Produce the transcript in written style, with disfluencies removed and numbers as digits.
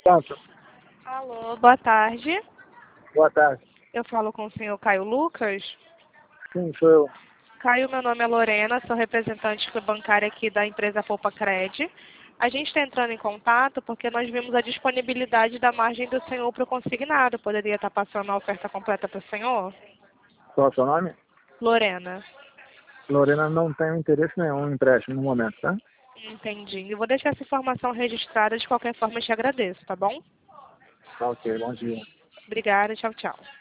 Tanto. Alô, boa tarde. Boa tarde. Eu falo com o senhor Caio Lucas. Sim, sou eu. Caio, meu nome é Lorena, sou representante bancária aqui da empresa Poupa Cred. A gente está entrando em contato porque nós vimos a disponibilidade da margem do senhor para o consignado. Poderia estar passando a oferta completa para o senhor? Qual é o seu nome? Lorena. Lorena, não tenho interesse nenhum em empréstimo no momento, tá? Entendi. Eu vou deixar essa informação registrada, de qualquer forma eu te agradeço, tá bom? Tá ok, bom dia. Obrigada, tchau, tchau.